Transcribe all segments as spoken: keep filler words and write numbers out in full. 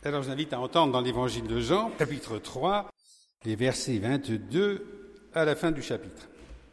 Alors je vous invite à entendre dans l'évangile de Jean, chapitre trois, les versets vingt-deux à la fin du chapitre.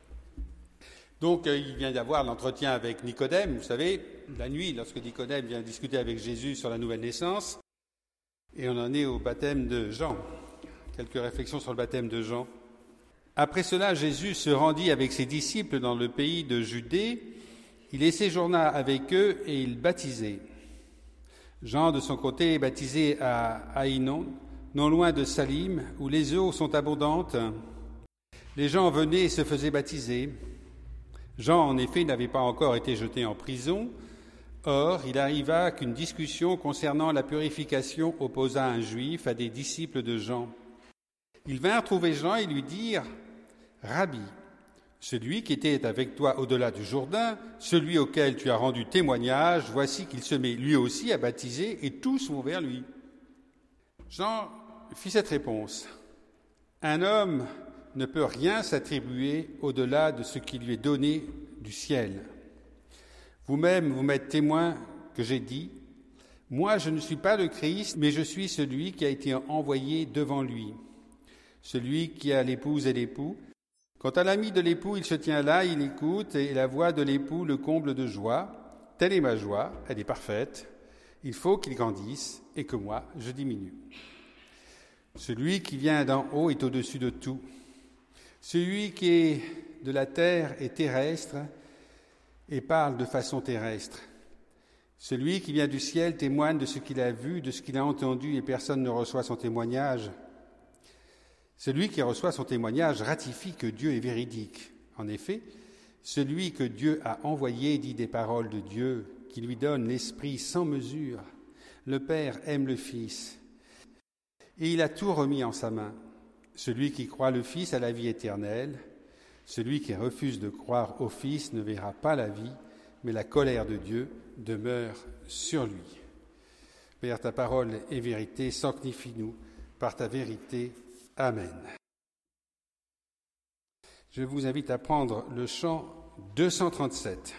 Donc il vient d'y avoir l'entretien avec Nicodème, vous savez, la nuit, lorsque Nicodème vient discuter avec Jésus sur la nouvelle naissance, et on en est au baptême de Jean. Quelques réflexions sur le baptême de Jean. Après cela, Jésus se rendit avec ses disciples dans le pays de Judée. Il y séjourna avec eux et il baptisait. Jean, de son côté, est baptisé à Aïnon, non loin de Salim, où les eaux sont abondantes. Les gens venaient et se faisaient baptiser. Jean, en effet, n'avait pas encore été jeté en prison. Or, il arriva qu'une discussion concernant la purification opposa un juif à des disciples de Jean. Ils vinrent trouver Jean et lui dirent « Rabbi, celui qui était avec toi au-delà du Jourdain, celui auquel tu as rendu témoignage, voici qu'il se met lui aussi à baptiser et tous vont vers lui. » Jean fit cette réponse. « Un homme ne peut rien s'attribuer au-delà de ce qui lui est donné du ciel. Vous-même, vous m'êtes témoin que j'ai dit, « Moi, je ne suis pas le Christ, mais je suis celui qui a été envoyé devant lui. Celui qui a l'épouse et l'époux. Quant à l'ami de l'époux, il se tient là, il écoute, et la voix de l'époux le comble de joie. Telle est ma joie, elle est parfaite. Il faut qu'il grandisse et que moi, je diminue. Celui qui vient d'en haut est au-dessus de tout. Celui qui est de la terre est terrestre et parle de façon terrestre. Celui qui vient du ciel témoigne de ce qu'il a vu, de ce qu'il a entendu, et personne ne reçoit son témoignage. Celui qui reçoit son témoignage ratifie que Dieu est véridique. En effet, celui que Dieu a envoyé dit des paroles de Dieu, qui lui donne l'Esprit sans mesure. Le Père aime le Fils, et il a tout remis en sa main. Celui qui croit le Fils a la vie éternelle. Celui qui refuse de croire au Fils ne verra pas la vie, mais la colère de Dieu demeure sur lui. Père, ta parole est vérité, sanctifie-nous par ta vérité. Amen. Je vous invite à prendre le chant deux cent trente-sept.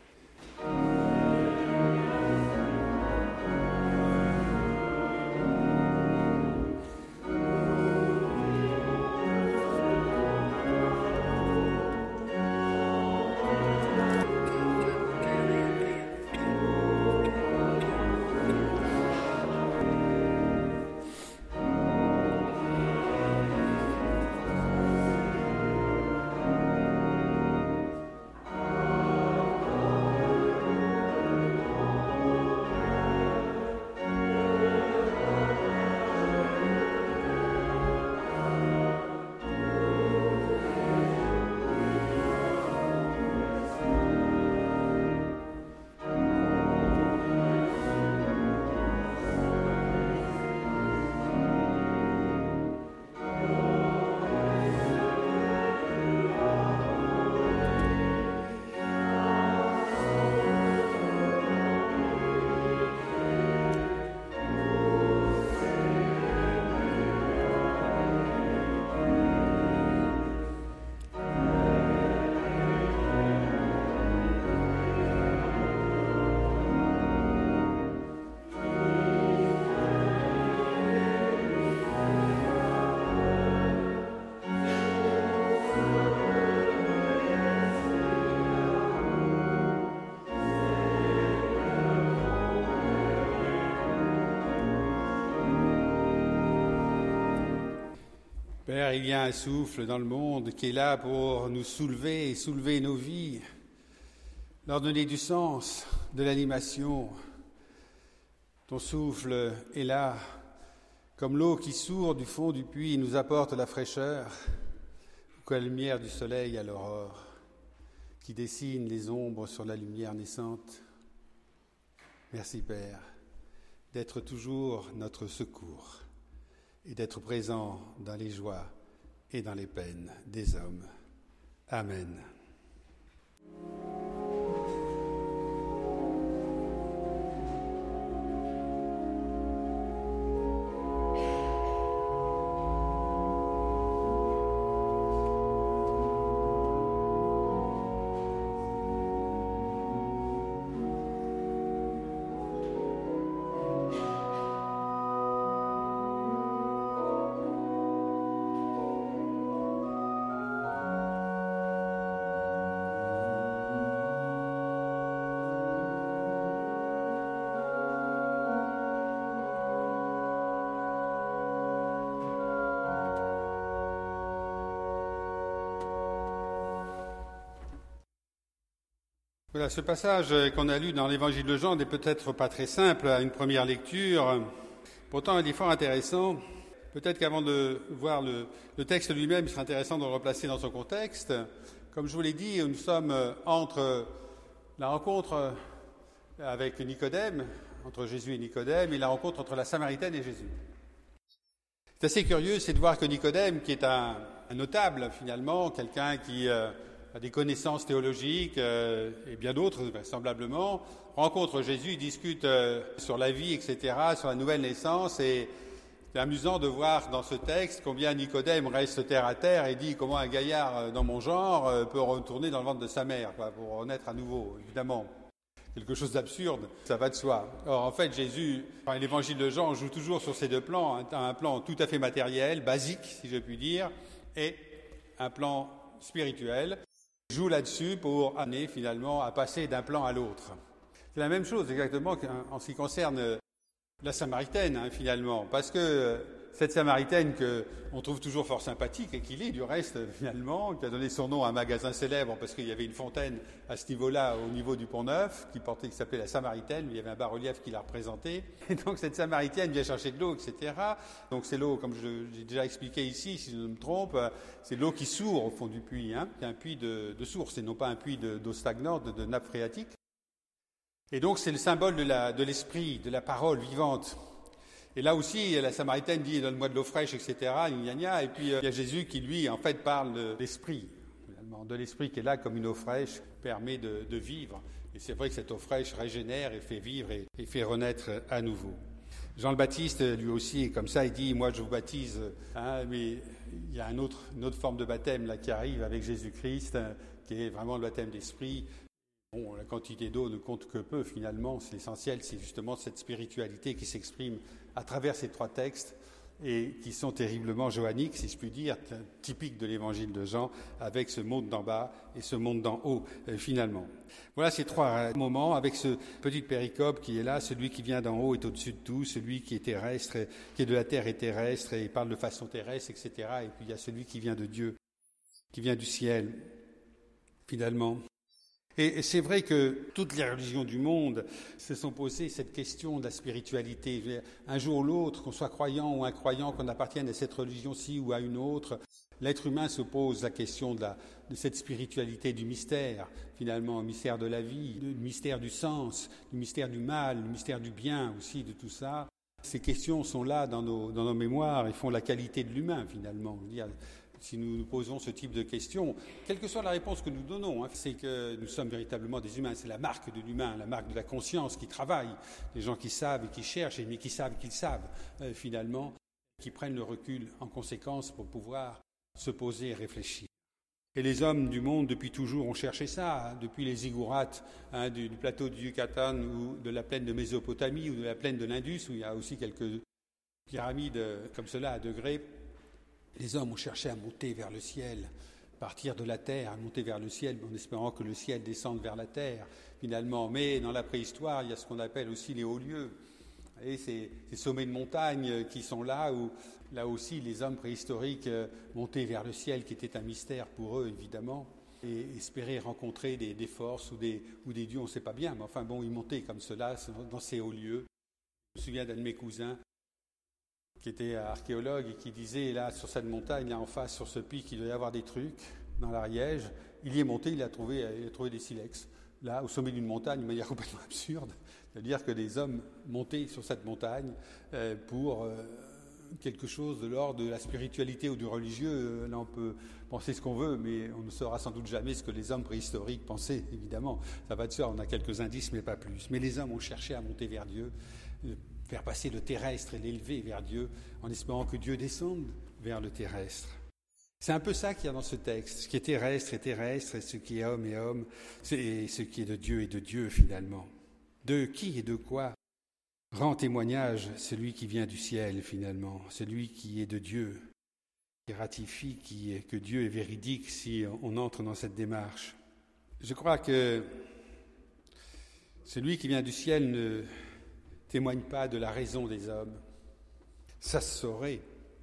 Père, il y a un souffle dans le monde qui est là pour nous soulever et soulever nos vies, leur donner du sens, de l'animation. Ton souffle est là, comme l'eau qui sourd du fond du puits nous apporte la fraîcheur, ou comme la lumière du soleil à l'aurore, qui dessine les ombres sur la lumière naissante. Merci Père, d'être toujours notre secours et d'être présent dans les joies et dans les peines des hommes. Amen. Voilà, ce passage qu'on a lu dans l'Évangile de Jean n'est peut-être pas très simple à une première lecture. Pourtant, il est fort intéressant. Peut-être qu'avant de voir le, le texte lui-même, il serait intéressant de le replacer dans son contexte. Comme je vous l'ai dit, nous sommes entre la rencontre avec Nicodème, entre Jésus et Nicodème, et la rencontre entre la Samaritaine et Jésus. C'est assez curieux, c'est de voir que Nicodème, qui est un, un notable finalement, quelqu'un qui euh, a des connaissances théologiques euh, et bien d'autres, vraisemblablement, rencontre Jésus, il discute euh, sur la vie, et cetera, sur la nouvelle naissance, et c'est amusant de voir dans ce texte combien Nicodème reste terre à terre et dit comment un gaillard dans mon genre euh, peut retourner dans le ventre de sa mère, quoi, pour renaître à nouveau, évidemment. Quelque chose d'absurde, ça va de soi. Or, en fait, Jésus, enfin, l'évangile de Jean joue toujours sur ces deux plans, un, un plan tout à fait matériel, basique, si je puis dire, et un plan spirituel. Il joue là-dessus pour amener finalement à passer d'un plan à l'autre. C'est la même chose exactement en ce qui concerne la Samaritaine, hein, finalement, parce que cette Samaritaine qu'on trouve toujours fort sympathique et qu'il est du reste, finalement, qui a donné son nom à un magasin célèbre parce qu'il y avait une fontaine à ce niveau-là, au niveau du Pont-Neuf, qui portait, qui s'appelait la Samaritaine, il y avait un bas-relief qui la représentait. Et donc cette Samaritaine vient chercher de l'eau, et cetera. Donc c'est l'eau, comme je, j'ai déjà expliqué ici, si je ne me trompe, c'est l'eau qui sourd au fond du puits, hein, qui est un puits de, de source et non pas un puits de, d'eau stagnante, de, de nappe phréatique. Et donc c'est le symbole de, la, de l'esprit, de la parole vivante. Et là aussi, la Samaritaine dit « donne-moi de l'eau fraîche », et cetera. Gna gna. Et puis, euh, il y a Jésus qui, lui, en fait, parle de l'esprit, finalement, de l'esprit qui est là comme une eau fraîche, permet de, de vivre. Et c'est vrai que cette eau fraîche régénère et fait vivre et, et fait renaître à nouveau. Jean le Baptiste, lui aussi, est comme ça, il dit « moi, je vous baptise hein, », mais il y a un autre, une autre forme de baptême là qui arrive avec Jésus-Christ, hein, qui est vraiment le baptême d'esprit. Bon, la quantité d'eau ne compte que peu, finalement. C'est l'essentiel, c'est justement cette spiritualité qui s'exprime à travers ces trois textes et qui sont terriblement johanniques, si je puis dire, typiques de l'évangile de Jean, avec ce monde d'en bas et ce monde d'en haut, euh, finalement. Voilà ces trois moments, avec ce petit péricope qui est là, celui qui vient d'en haut est au-dessus de tout, celui qui est terrestre, qui est de la terre est terrestre et parle de façon terrestre, et cetera. Et puis il y a celui qui vient de Dieu, qui vient du ciel, finalement. Et c'est vrai que toutes les religions du monde se sont posées cette question de la spiritualité. Un jour ou l'autre, qu'on soit croyant ou incroyant, qu'on appartienne à cette religion-ci ou à une autre, l'être humain se pose la question de, la, de cette spiritualité du mystère, finalement, le mystère de la vie, le mystère du sens, le mystère du mal, le mystère du bien aussi, de tout ça. Ces questions sont là dans nos, dans nos mémoires et font la qualité de l'humain, finalement. Je veux dire, si nous nous posons ce type de questions, quelle que soit la réponse que nous donnons, hein, c'est que nous sommes véritablement des humains. C'est la marque de l'humain, la marque de la conscience qui travaille. Les gens qui savent et qui cherchent, mais qui savent qu'ils savent, euh, finalement, qui prennent le recul en conséquence pour pouvoir se poser et réfléchir. Et les hommes du monde, depuis toujours, ont cherché ça, hein, depuis les ziggourats hein, du, du plateau du Yucatan ou de la plaine de Mésopotamie ou de la plaine de l'Indus, où il y a aussi quelques pyramides comme cela à degrés. Les hommes ont cherché à monter vers le ciel, partir de la terre, à monter vers le ciel, en espérant que le ciel descende vers la terre, finalement. Mais dans la préhistoire, il y a ce qu'on appelle aussi les hauts lieux. Et ces, ces sommets de montagne qui sont là, où là aussi les hommes préhistoriques montaient vers le ciel, qui était un mystère pour eux, évidemment, et espéraient rencontrer des, des forces ou des, ou des dieux, on ne sait pas bien, mais enfin bon, ils montaient comme cela, dans ces hauts lieux. Je me souviens d'un de mes cousins, qui était archéologue et qui disait, là, sur cette montagne, là en face, sur ce pic, il doit y avoir des trucs dans l'Ariège. Il y est monté, il a trouvé, il a trouvé des silex. Là, au sommet d'une montagne, de manière complètement absurde. C'est-à-dire que des hommes montaient sur cette montagne euh, pour euh, quelque chose de l'ordre de la spiritualité ou du religieux. Là, on peut penser ce qu'on veut, mais on ne saura sans doute jamais ce que les hommes préhistoriques pensaient, évidemment. Ça va de soi, on a quelques indices, mais pas plus. Mais les hommes ont cherché à monter vers Dieu, euh, faire passer le terrestre et l'élever vers Dieu, en espérant que Dieu descende vers le terrestre. C'est un peu ça qu'il y a dans ce texte. Ce qui est terrestre est terrestre, et ce qui est homme est homme, et ce qui est de Dieu est de Dieu, finalement. De qui et de quoi rend témoignage celui qui vient du ciel, finalement, celui qui est de Dieu, qui ratifie qui, que Dieu est véridique si on entre dans cette démarche. Je crois que celui qui vient du ciel ne témoigne pas de la raison des hommes. Ça se saurait.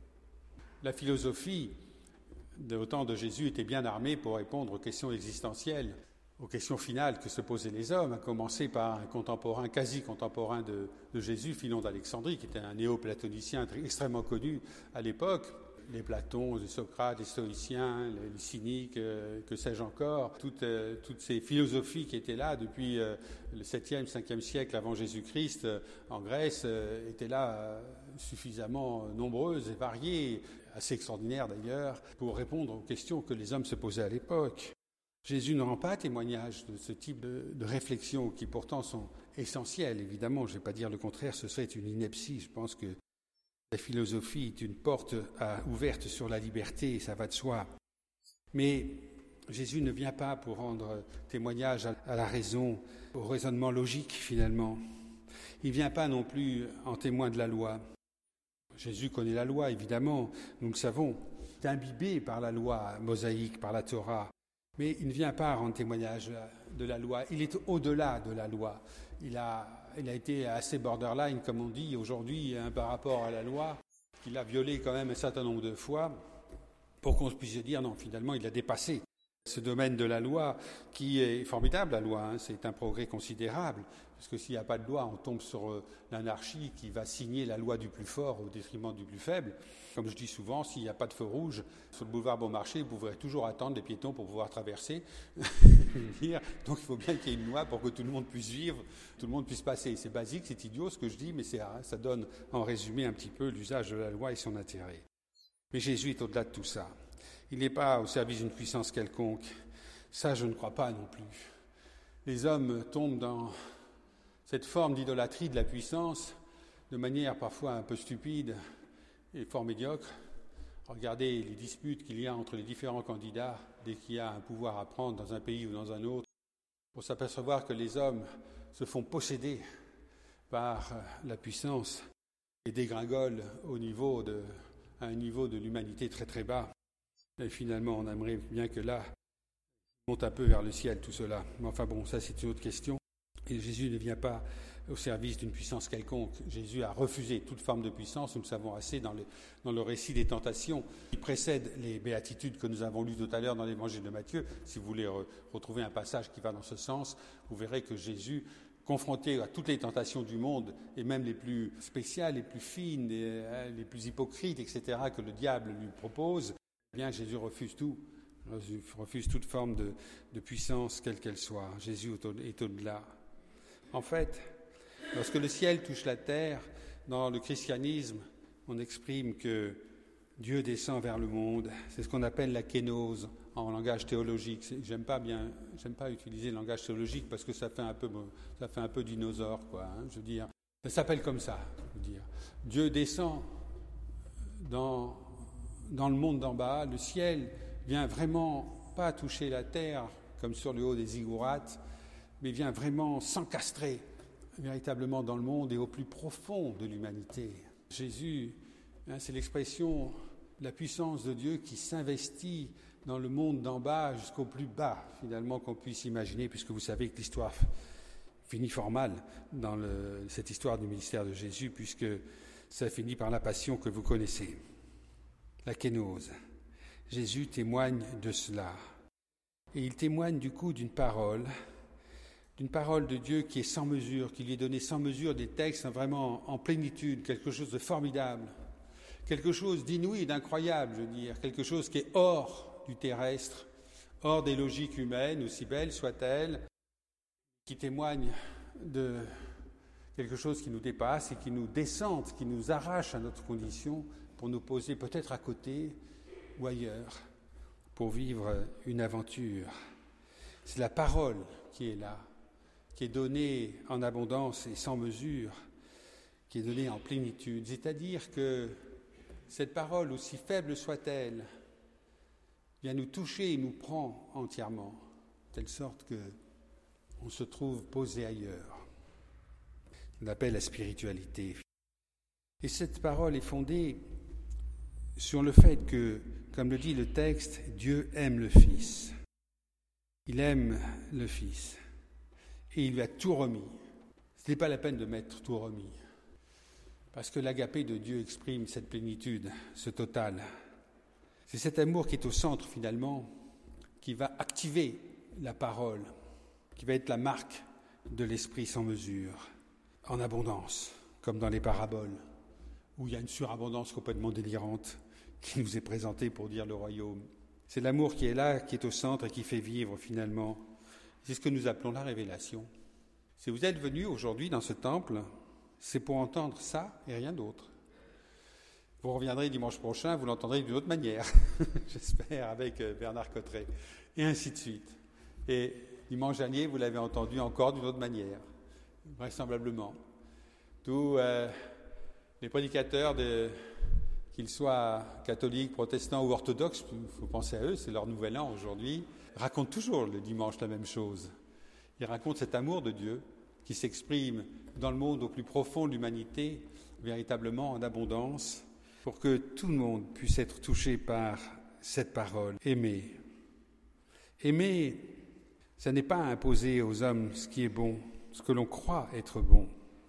La philosophie de, au temps de Jésus était bien armée pour répondre aux questions existentielles, aux questions finales que se posaient les hommes, à commencer par un contemporain, quasi contemporain de, de Jésus, Philon d'Alexandrie, qui était un néo-platonicien extrêmement connu à l'époque. Les Platons, les Socrates, les Stoïciens, les cyniques, euh, que sais-je encore, toutes, euh, toutes ces philosophies qui étaient là depuis euh, le septième, cinquième siècle avant Jésus-Christ euh, en Grèce, euh, étaient là euh, suffisamment nombreuses et variées, assez extraordinaires d'ailleurs, pour répondre aux questions que les hommes se posaient à l'époque. Jésus ne rend pas témoignage de ce type de, de réflexions qui pourtant sont essentielles, évidemment, je ne vais pas dire le contraire, ce serait une ineptie, je pense que la philosophie est une porte à, ouverte sur la liberté, ça va de soi. Mais Jésus ne vient pas pour rendre témoignage à, à la raison, au raisonnement logique finalement. Il ne vient pas non plus en témoin de la loi. Jésus connaît la loi, évidemment, nous le savons. Il est imbibé par la loi mosaïque, par la Torah. Mais il ne vient pas rendre témoignage de la loi. Il est au-delà de la loi. Il a, il a été assez borderline, comme on dit aujourd'hui, hein, par rapport à la loi, qu'il a violé quand même un certain nombre de fois, pour qu'on puisse dire, non, finalement, il a dépassé ce domaine de la loi, qui est formidable, la loi, hein, c'est un progrès considérable, parce que s'il n'y a pas de loi, on tombe sur euh, l'anarchie qui va signer la loi du plus fort au détriment du plus faible. Comme je dis souvent, s'il n'y a pas de feu rouge sur le boulevard Beaumarchais, vous pourrez toujours attendre les piétons pour pouvoir traverser. Donc il faut bien qu'il y ait une loi pour que tout le monde puisse vivre, tout le monde puisse passer. C'est basique, c'est idiot ce que je dis, mais c'est, ça donne en résumé un petit peu l'usage de la loi et son intérêt. Mais Jésus est au-delà de tout ça. Il n'est pas au service d'une puissance quelconque. Ça, je ne crois pas non plus. Les hommes tombent dans cette forme d'idolâtrie de la puissance de manière parfois un peu stupide et fort médiocre. Regardez les disputes qu'il y a entre les différents candidats dès qu'il y a un pouvoir à prendre dans un pays ou dans un autre, pour s'apercevoir que les hommes se font posséder par la puissance et dégringolent au niveau de, à un niveau de l'humanité très très bas. Et finalement, on aimerait bien que là, on monte un peu vers le ciel tout cela. Mais enfin bon, ça c'est une autre question. Et Jésus ne vient pas au service d'une puissance quelconque. Jésus a refusé toute forme de puissance, nous le savons assez dans le, dans le récit des tentations qui précède les béatitudes que nous avons lues tout à l'heure dans l'évangile de Matthieu. Si vous voulez re, retrouver un passage qui va dans ce sens, vous verrez que Jésus, confronté à toutes les tentations du monde, et même les plus spéciales, les plus fines, les, les plus hypocrites, et cetera, que le diable lui propose, eh bien Jésus refuse tout. Jésus refuse toute forme de, de puissance, quelle qu'elle soit. Jésus est au-delà. En fait, lorsque le ciel touche la terre, dans le christianisme, on exprime que Dieu descend vers le monde. C'est ce qu'on appelle la kénose en langage théologique. J'aime pas bien, j'aime pas utiliser le langage théologique parce que ça fait un peu, ça fait un peu dinosaure, quoi. Hein, je veux dire, ça s'appelle comme ça. Je veux dire, Dieu descend dans dans le monde d'en bas. Le ciel vient vraiment pas toucher la terre comme sur le haut des ziggourats, mais vient vraiment s'encastrer véritablement dans le monde et au plus profond de l'humanité. Jésus, hein, c'est l'expression de la puissance de Dieu qui s'investit dans le monde d'en bas jusqu'au plus bas, finalement, qu'on puisse imaginer, puisque vous savez que l'histoire finit fort mal dans le, cette histoire du ministère de Jésus, puisque ça finit par la passion que vous connaissez, la kénose. Jésus témoigne de cela. Et il témoigne du coup d'une parole, d'une parole de Dieu qui est sans mesure, qui lui est donnée sans mesure, des textes vraiment en plénitude, quelque chose de formidable, quelque chose d'inouï, d'incroyable, je veux dire, quelque chose qui est hors du terrestre, hors des logiques humaines, aussi belles soient-elles, qui témoigne de quelque chose qui nous dépasse et qui nous descend, qui nous arrache à notre condition pour nous poser peut-être à côté ou ailleurs, pour vivre une aventure. C'est la parole qui est là, qui est donnée en abondance et sans mesure, qui est donnée en plénitude. C'est-à-dire que cette parole, aussi faible soit-elle, vient nous toucher et nous prend entièrement, de telle sorte que on se trouve posé ailleurs. On appelle la spiritualité. Et cette parole est fondée sur le fait que, comme le dit le texte, Dieu aime le Fils. Il aime le Fils. Et il lui a tout remis. Ce n'est pas la peine de mettre tout remis. Parce que l'agapé de Dieu exprime cette plénitude, ce total. C'est cet amour qui est au centre, finalement, qui va activer la parole. qui va être la marque de l'esprit sans mesure, en abondance, comme dans les paraboles, où il y a une surabondance complètement délirante qui nous est présentée pour dire le royaume. C'est l'amour qui est là, qui est au centre et qui fait vivre finalement. C'est ce que nous appelons la révélation. Si vous êtes venus aujourd'hui dans ce temple, c'est pour entendre ça et rien d'autre. Vous reviendrez dimanche prochain, vous l'entendrez d'une autre manière, j'espère, avec Bernard Cotteret, et ainsi de suite. Et dimanche dernier, vous l'avez entendu encore d'une autre manière, vraisemblablement. Tous euh, les prédicateurs, de, qu'ils soient catholiques, protestants ou orthodoxes, il faut penser à eux, c'est leur nouvel an aujourd'hui, racontent toujours le dimanche la même chose. Ils racontent cet amour de Dieu qui s'exprime dans le monde au plus profond de l'humanité, véritablement en abondance, pour que tout le monde puisse être touché par cette parole. Aimer. Aimer, ça n'est pas imposer aux hommes ce qui est bon, ce que l'on croit être bon.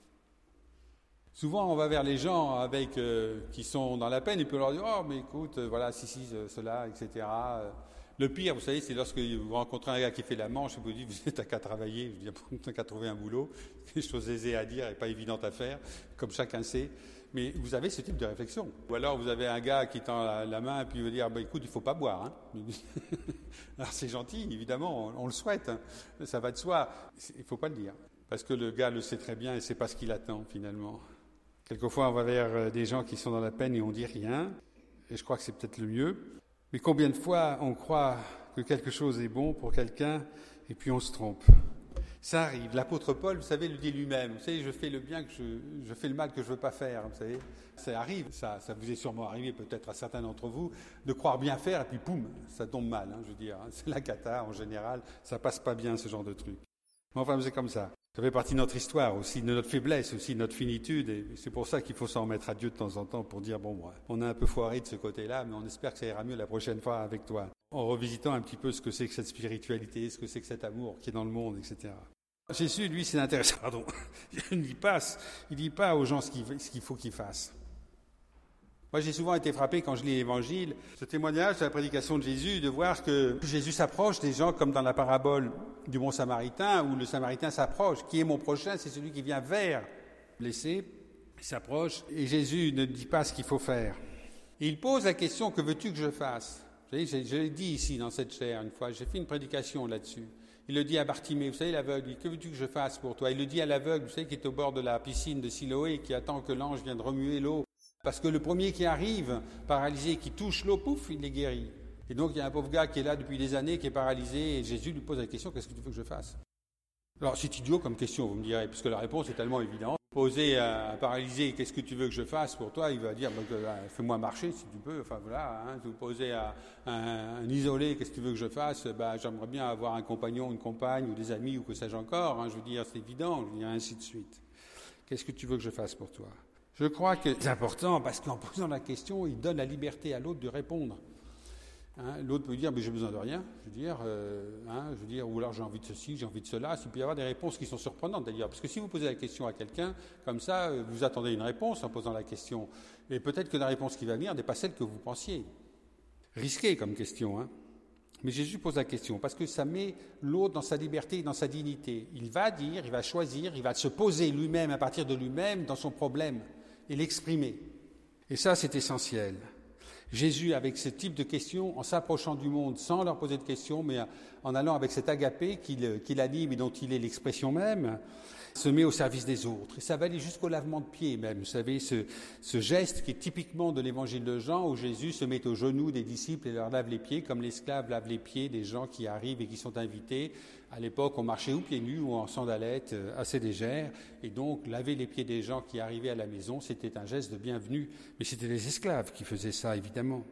Souvent, on va vers les gens avec euh, qui sont dans la peine et puis on leur dit « Oh, mais écoute, euh, voilà, si, si, cela, et cetera » Le pire, vous savez, c'est lorsque vous rencontrez un gars qui fait la manche et vous dites « Vous n'avez qu'à travailler, vous n'avez qu'à trouver un boulot », des choses aisées à dire et pas évidentes à faire, comme chacun sait. Mais vous avez ce type de réflexion. Ou alors vous avez un gars qui tend la, la main et puis il veut dire bah, « Écoute, il ne faut pas boire. Hein. » Alors c'est gentil, évidemment, on, on le souhaite, hein. Ça va de soi. Il ne faut pas le dire. Parce que le gars le sait très bien et ce n'est pas ce qu'il attend finalement. Quelquefois, on va vers des gens qui sont dans la peine et on ne dit rien. Et je crois que c'est peut-être le mieux. Mais combien de fois on croit que quelque chose est bon pour quelqu'un et puis on se trompe. Ça arrive. L'apôtre Paul, vous savez, le dit lui-même. Vous savez, je fais le bien que je, je fais le mal que je ne veux pas faire. Vous savez, ça arrive. Ça, ça vous est sûrement arrivé, peut-être à certains d'entre vous, de croire bien faire et puis poum, ça tombe mal. Hein, je veux dire, hein. C'est la cata en général. Ça passe pas bien ce genre de truc. Mais enfin, c'est comme ça. Ça fait partie de notre histoire aussi, de notre faiblesse aussi, de notre finitude. Et c'est pour ça qu'il faut s'en remettre à Dieu de temps en temps pour dire bon, moi, on a un peu foiré de ce côté-là, mais on espère que ça ira mieux la prochaine fois avec toi. En revisitant un petit peu ce que c'est que cette spiritualité, ce que c'est que cet amour qui est dans le monde, et cetera. Jésus, lui, c'est intéressant. Pardon. Il n'y passe, il dit pas aux gens ce qu'il, ce qu'il faut qu'ils fassent. Moi, j'ai souvent été frappé quand je lis l'Évangile, ce témoignage de la prédication de Jésus, de voir que Jésus s'approche des gens comme dans la parabole du bon Samaritain, où le Samaritain s'approche. Qui est mon prochain? C'est celui qui vient vers le blessé. Il s'approche et Jésus ne dit pas ce qu'il faut faire. Et il pose la question, que veux-tu que je fasse? Vous savez, je, je l'ai dit ici dans cette chaire une fois, j'ai fait une prédication là-dessus. Il le dit à Bartimée, vous savez, l'aveugle, il dit, que veux-tu que je fasse pour toi? Il le dit à l'aveugle, vous savez, qui est au bord de la piscine de Siloé, qui attend que l'ange vienne remuer l'eau. Parce que le premier qui arrive, paralysé, qui touche l'eau, pouf, il est guéri. Et donc, il y a un pauvre gars qui est là depuis des années, qui est paralysé, et Jésus lui pose la question, qu'est-ce que tu veux que je fasse? Alors, c'est idiot comme question, vous me direz, puisque la réponse est tellement évidente. Poser à un paralysé, qu'est-ce que tu veux que je fasse pour toi? Il va dire, bah, fais-moi marcher si tu peux, enfin voilà. Hein. Vous posez à un, un isolé, qu'est-ce que tu veux que je fasse? Bah, j'aimerais bien avoir un compagnon, une compagne, ou des amis, ou que sais-je encore. Hein. Je veux dire, c'est évident, je veux dire, ainsi de suite. Qu'est-ce que tu veux que je fasse pour toi? Je crois que c'est important parce qu'en posant la question, il donne la liberté à l'autre de répondre. Hein, l'autre peut dire, mais j'ai besoin de rien, je veux dire, euh, hein, je veux dire, ou alors j'ai envie de ceci, j'ai envie de cela. Il peut y avoir des réponses qui sont surprenantes d'ailleurs, parce que si vous posez la question à quelqu'un, comme ça, vous attendez une réponse en posant la question, et peut-être que la réponse qui va venir n'est pas celle que vous pensiez. Risqué comme question, hein. Mais Jésus pose la question, parce que ça met l'autre dans sa liberté et dans sa dignité. Il va dire, il va choisir, il va se poser lui-même à partir de lui-même dans son problème et l'exprimer. Et ça, c'est essentiel. Jésus, avec ce type de questions, en s'approchant du monde sans leur poser de questions, mais en allant avec cet agapé qu'il, qu'il anime et dont il est l'expression même, se met au service des autres. Et ça va aller jusqu'au lavement de pieds même. Vous savez, ce, ce geste qui est typiquement de l'évangile de Jean, où Jésus se met aux genoux des disciples et leur lave les pieds, comme l'esclave lave les pieds des gens qui arrivent et qui sont invités. À l'époque, on marchait ou pieds nus ou en sandalettes assez légères. Et donc, laver les pieds des gens qui arrivaient à la maison, c'était un geste de bienvenue. Mais c'était les esclaves qui faisaient ça, évidemment.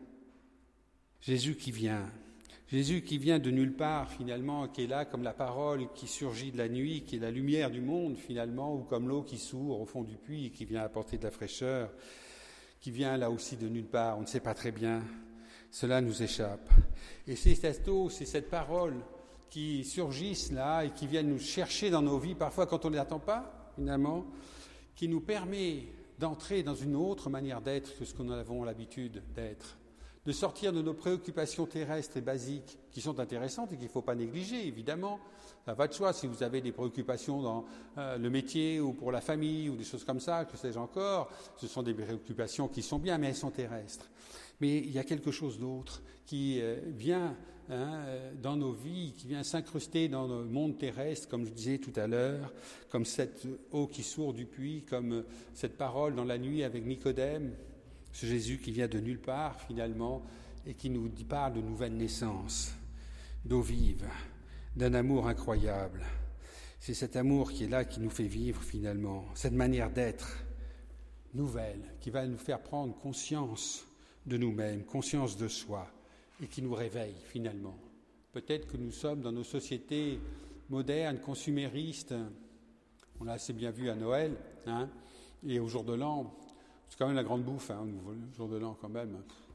Jésus qui vient... Jésus qui vient de nulle part, finalement, qui est là comme la parole qui surgit de la nuit, qui est la lumière du monde, finalement, ou comme l'eau qui sourd au fond du puits et qui vient apporter de la fraîcheur, qui vient là aussi de nulle part, on ne sait pas très bien, cela nous échappe. Et c'est cette eau, c'est cette parole qui surgissent là et qui viennent nous chercher dans nos vies, parfois quand on ne les attend pas, finalement, qui nous permet d'entrer dans une autre manière d'être que ce que nous avons l'habitude d'être. de sortir de nos préoccupations terrestres et basiques, qui sont intéressantes et qu'il ne faut pas négliger, évidemment. Ça va de soi, si vous avez des préoccupations dans euh, le métier ou pour la famille ou des choses comme ça, que sais-je encore, ce sont des préoccupations qui sont bien, mais elles sont terrestres. Mais il y a quelque chose d'autre qui euh, vient hein, dans nos vies, qui vient s'incruster dans le monde terrestre, comme je disais tout à l'heure, comme cette eau qui sourd du puits, comme cette parole dans la nuit avec Nicodème, ce Jésus qui vient de nulle part finalement et qui nous parle de nouvelle naissance, d'eau vive, d'un amour incroyable. C'est cet amour qui est là, qui nous fait vivre finalement, cette manière d'être nouvelle, qui va nous faire prendre conscience de nous-mêmes, conscience de soi, et qui nous réveille finalement. Peut-être que nous sommes dans nos sociétés modernes, consuméristes, on l'a assez bien vu à Noël, hein, et au jour de l'an, c'est quand même la grande bouffe, hein, au jour de l'an quand même.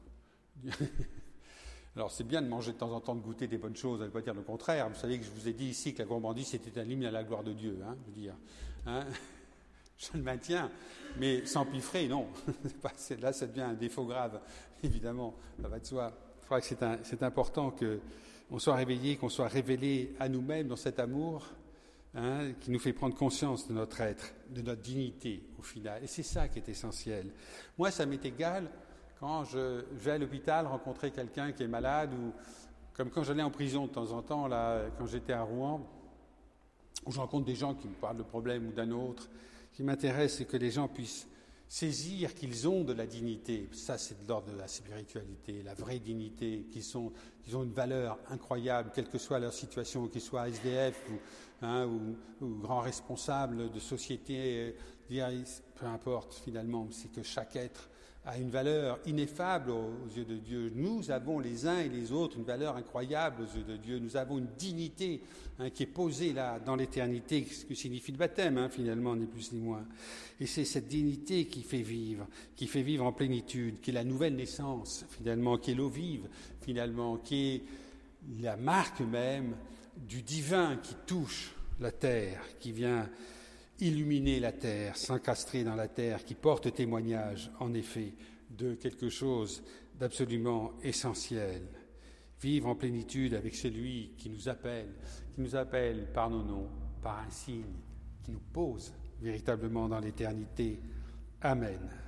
Alors c'est bien de manger de temps en temps, de goûter des bonnes choses, ça ne veut pas dire le contraire. Vous savez que je vous ai dit ici que la gourmandise c'était un hymne à la gloire de Dieu, hein, je veux dire. Hein, je le maintiens, mais sans piffrer, non. Là ça devient un défaut grave, évidemment, ça va de soi. Je crois que c'est, un, c'est important qu'on soit réveillé, qu'on soit révélé à nous-mêmes dans cet amour, hein, qui nous fait prendre conscience de notre être, de notre dignité au final. Et c'est ça qui est essentiel. Moi, ça m'est égal quand je vais à l'hôpital rencontrer quelqu'un qui est malade, ou comme quand j'allais en prison de temps en temps, là, quand j'étais à Rouen, où je rencontre des gens qui me parlent de problèmes ou d'un autre. Ce qui m'intéresse, c'est que les gens puissent saisir qu'ils ont de la dignité. Ça, c'est de l'ordre de la spiritualité, la vraie dignité, qu'ils, sont, qu'ils ont une valeur incroyable, quelle que soit leur situation, qu'ils soient S D F ou, hein, ou, ou grands responsables de société, euh, peu importe finalement, c'est que chaque être a une valeur ineffable aux, aux yeux de Dieu. Nous avons les uns et les autres une valeur incroyable aux yeux de Dieu. Nous avons une dignité hein, qui est posée là dans l'éternité, ce que signifie le baptême, hein, finalement, ni plus ni moins. Et c'est cette dignité qui fait vivre, qui fait vivre en plénitude, qui est la nouvelle naissance, finalement, qui est l'eau vive, finalement, qui est la marque même du divin qui touche la terre, qui vient illuminer la terre, s'encastrer dans la terre, qui porte témoignage, en effet, de quelque chose d'absolument essentiel. Vivre en plénitude avec celui qui nous appelle, qui nous appelle par nos noms, par un signe, qui nous pose véritablement dans l'éternité. Amen.